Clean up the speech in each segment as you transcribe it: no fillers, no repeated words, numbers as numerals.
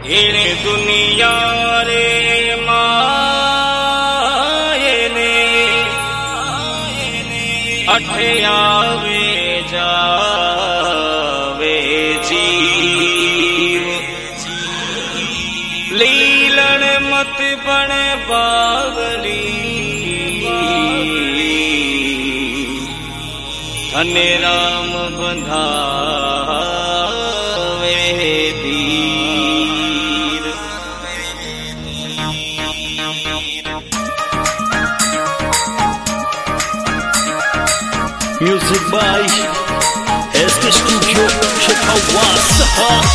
एने दुनिया रे मायने अठे आवे जावे जीव लीलन मत बन बावली धन्य राम बंधावे धीर। Music by SK Studio Chicago.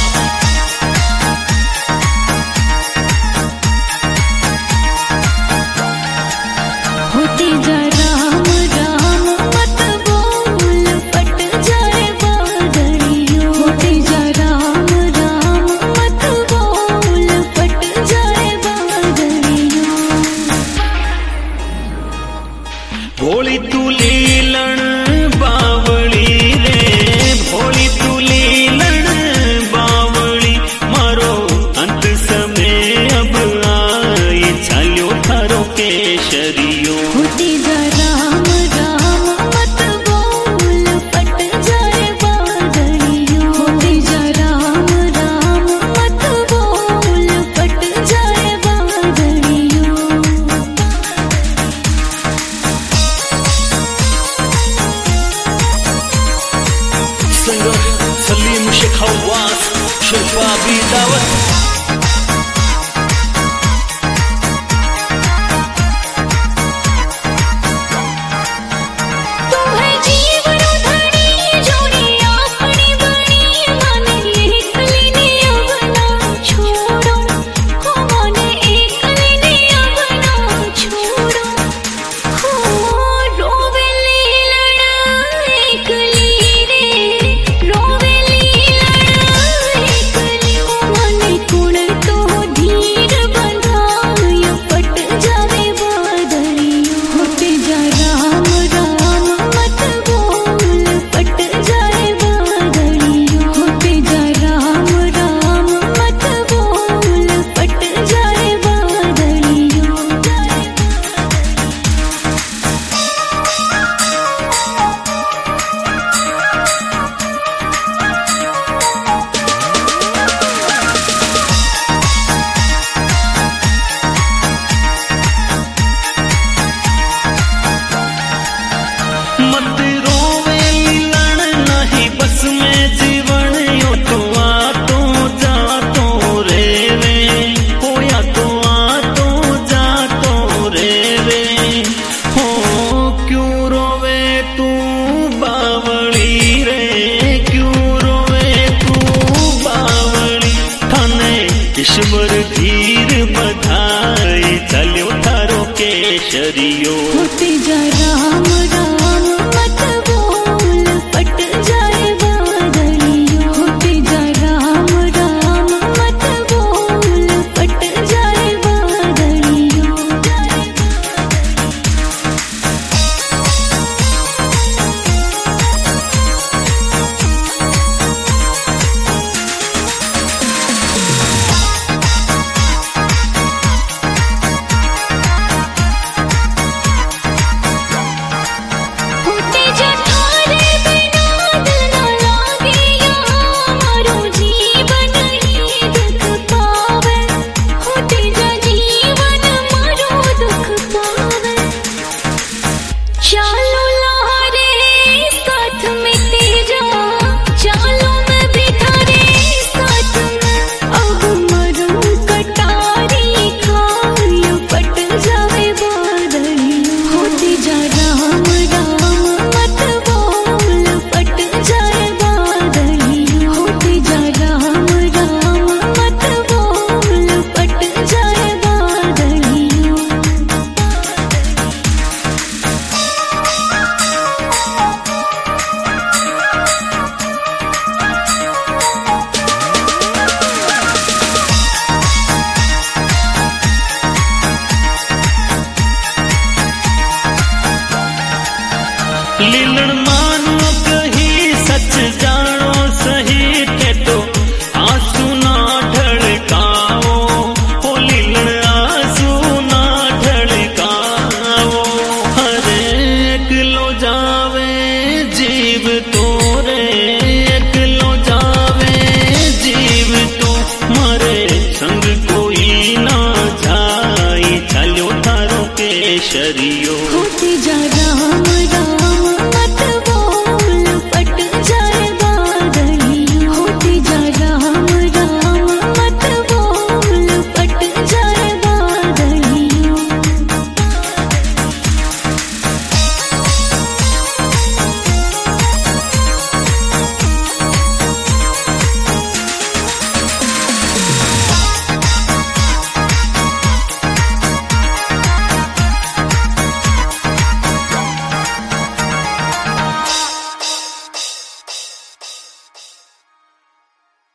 होते जा राम राम मत बोल पट जाए बादलियों। होते जा राम राम मत बोल पट जाए बादलियों। भोली तू लीलन बावली रे भोली तू लीलन बावली मारो अंत समय अब आए चालो थारो केशरियो। होते जा राम राम मत बोल पट जाए बादलियों। होते जा राम राम मत बोल पट जाए बादलियों। सिंगर सलीम शेखावास शिल्पा भी दावत। ईश्वर धीर बधाई चलो थारो केशरियो। होते जा